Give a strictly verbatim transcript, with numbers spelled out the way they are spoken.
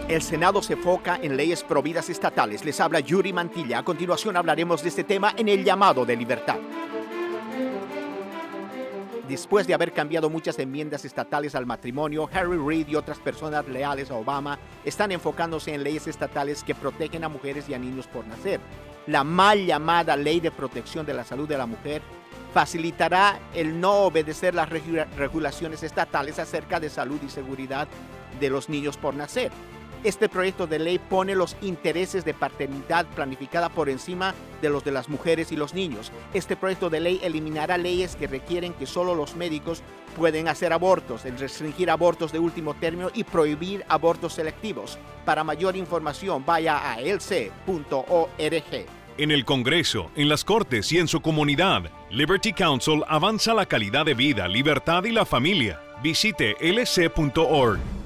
El Senado se enfoca en leyes prohibidas estatales. Les habla Yuri Mantilla. A continuación hablaremos de este tema en el llamado de libertad. Después de haber cambiado muchas enmiendas estatales al matrimonio, Harry Reid y otras personas leales a Obama están enfocándose en leyes estatales que protegen a mujeres y a niños por nacer. La mal llamada Ley de Protección de la Salud de la Mujer facilitará el no obedecer las regu- regulaciones estatales acerca de salud y seguridad de los niños por nacer. Este proyecto de ley pone los intereses de paternidad planificada por encima de los de las mujeres y los niños. Este proyecto de ley eliminará leyes que requieren que solo los médicos pueden hacer abortos, el restringir abortos de último término y prohibir abortos selectivos. Para mayor información, vaya a L C punto org. En el Congreso, en las Cortes y en su comunidad, Liberty Counsel avanza la calidad de vida, libertad y la familia. Visite L C punto org.